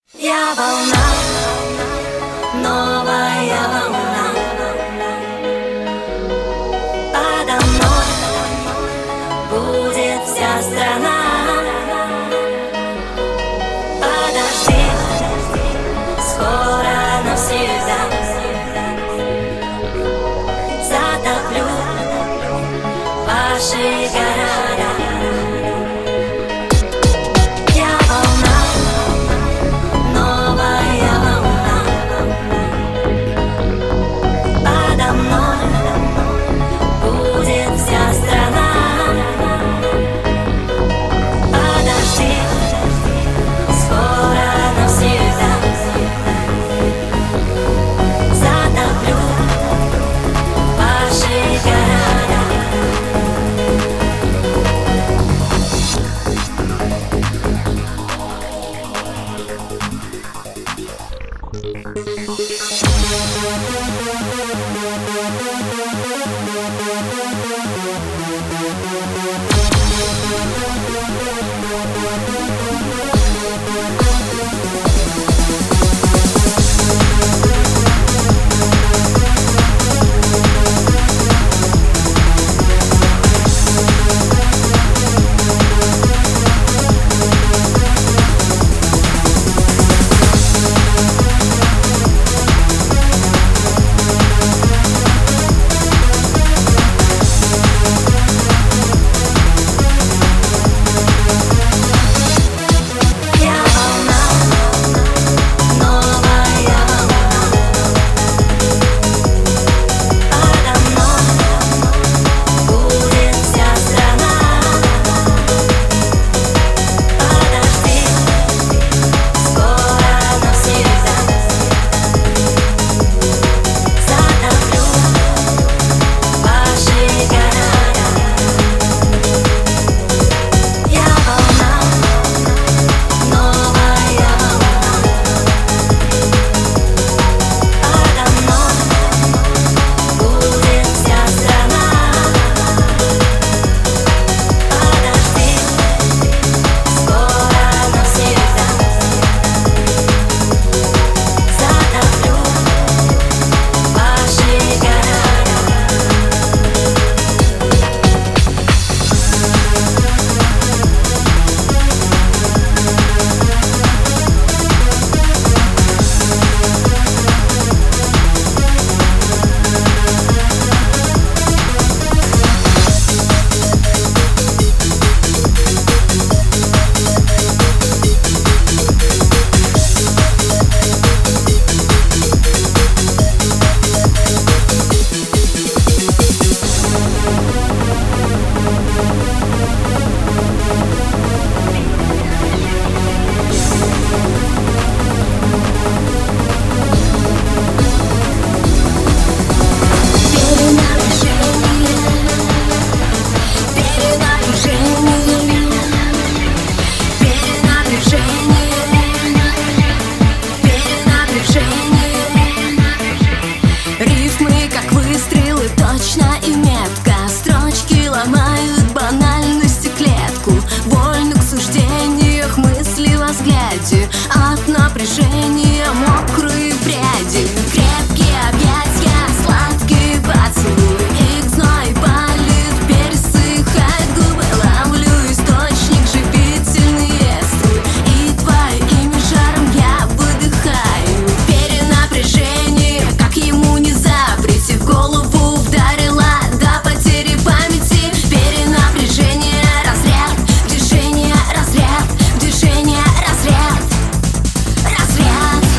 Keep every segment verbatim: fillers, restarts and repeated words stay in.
Я волна, новая волна. Подо мной будет вся страна. Подожди, скоро навсегда затоплю ваши города. Я волна, новая волна. Подо мной будет вся страна. Подожди, скоро навсегда затоплю ваши города. От напряжения мокрые пряди, крепкие объятия, сладкие поцелуи. Их зной палит, пересыхает губы. Ловлю источник, живительные струи, и твое имя жаром я выдыхаю. Перенапряжение, как ему не запрети, в голову вдарила до потери памяти. Перенапряжение, разряд, движение, разряд, движение, разряд. Разряд.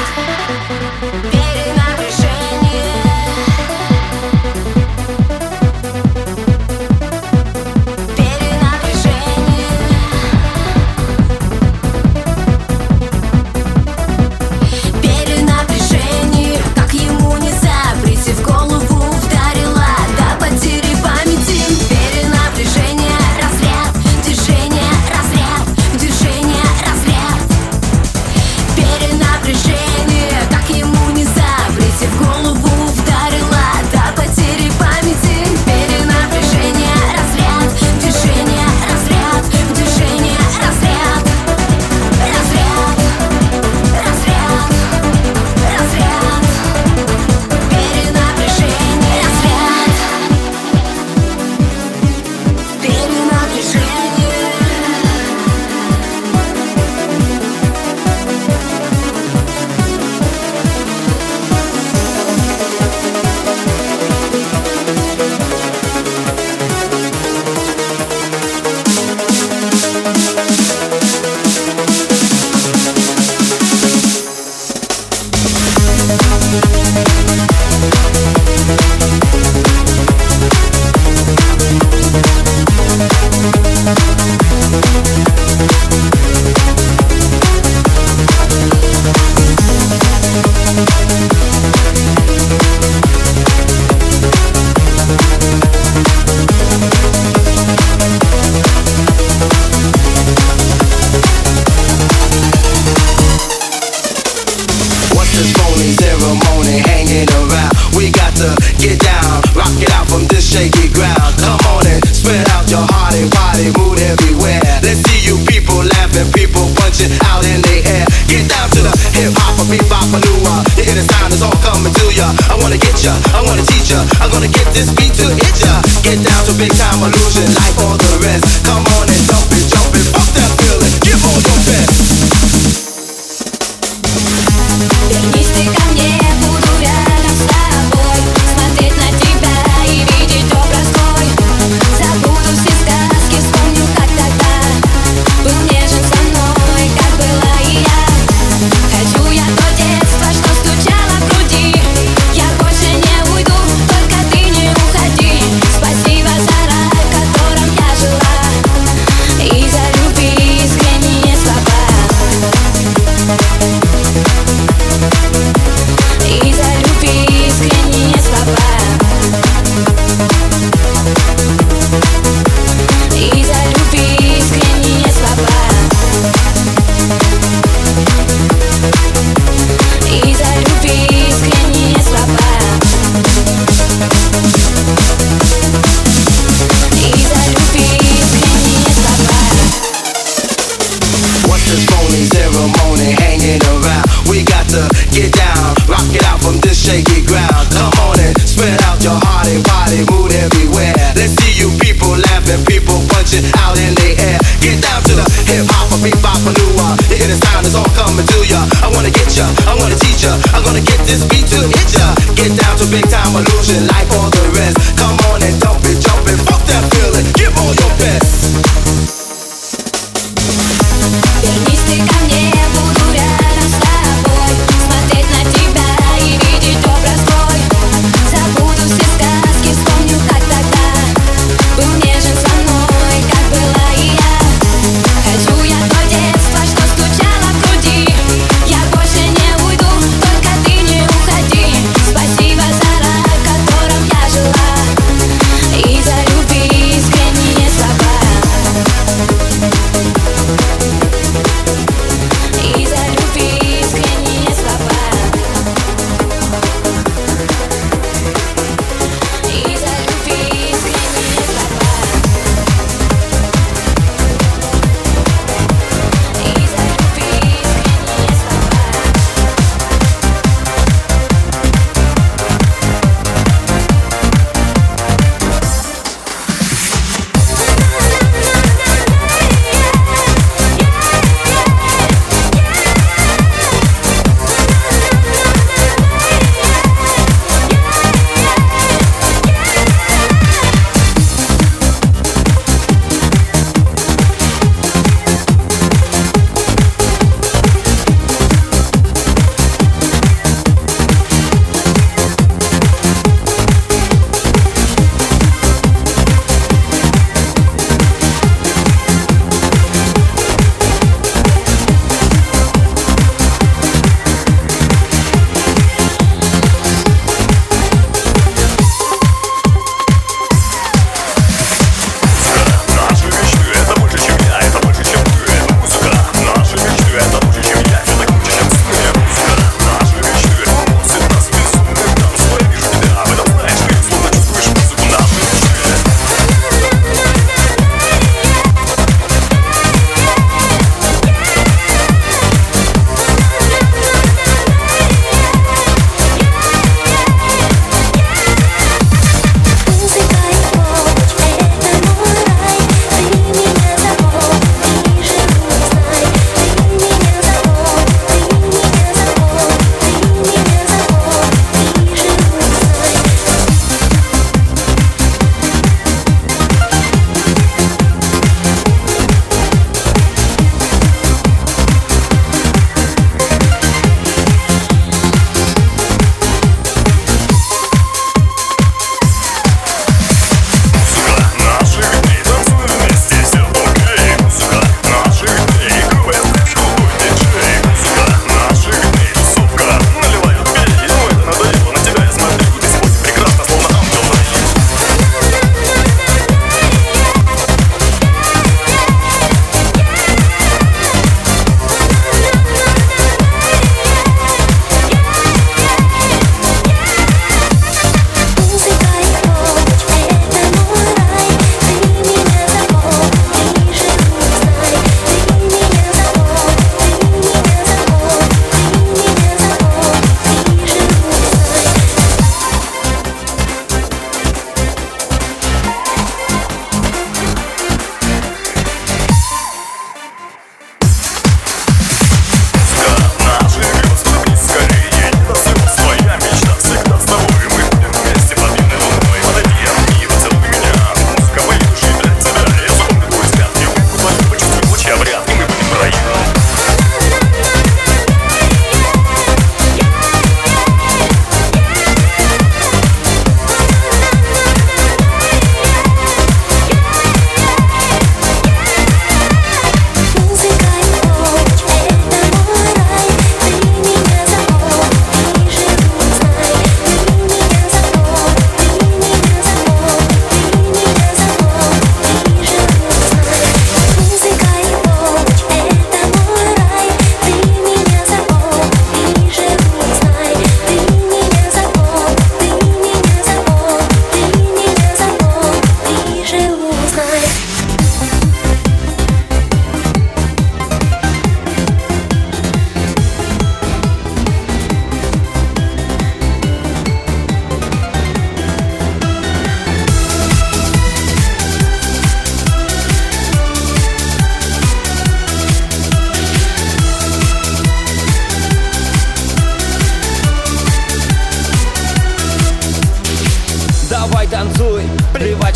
Спасибо за рай, в котором я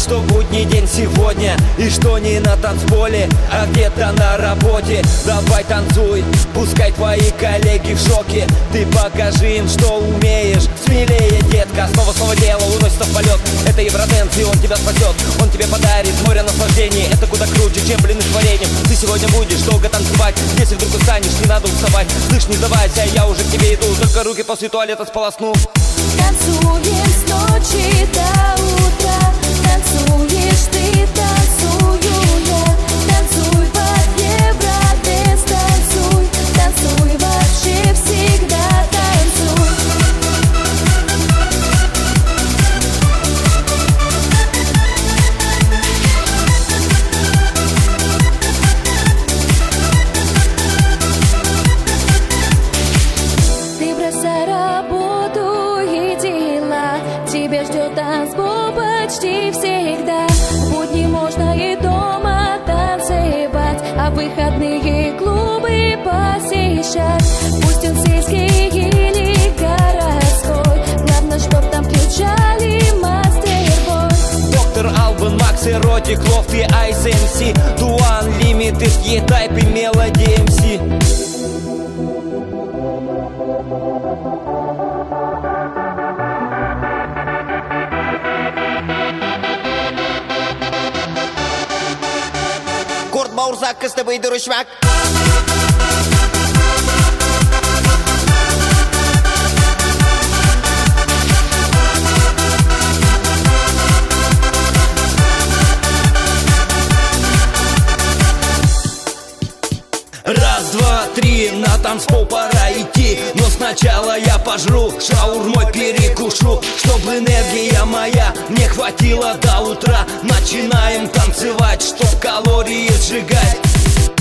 что будний день сегодня, и что не на танцполе, а где-то на работе. Давай танцуй, пускай твои коллеги в шоке. Ты покажи им, что умеешь. Смелее, детка, снова снова дело уносится в полет. Это Евроденс, и он тебя спасет. Он тебе подарит море наслаждений. Это куда круче, чем блины с вареньем. Ты сегодня будешь долго танцевать. Если вдруг устанешь, не надо уставать. Слышь, не сдавайся, я уже к тебе иду. Только руки после туалета сполосну. Танцуем с ночи до утра. Танцуешь ты, танцую я. Танцуй под Евроденс, танцуй. Танцуй вообще всегда танцуй. Ты бросай работу и дела. Тебя ждет танцпол почти всегда. В будни можно и дома танцевать, а в выходные клубы посещать. Пусть он сельский или городской, главное, чтоб там включали мастербой. Доктор Албан, Макс, Эротик, Лофт и Айс эм си, Дуан, Лимитед, Е-Тайп и Мелоди эм си. Kurt Baurzak, СТБ Дурышмак. Раз, два, три, на танцпол пора идти. Но сначала я пожру, шаурмой перекушу, чтобы энергия моя не хватило до утра. Начинаем танцевать, чтоб калории сжигать.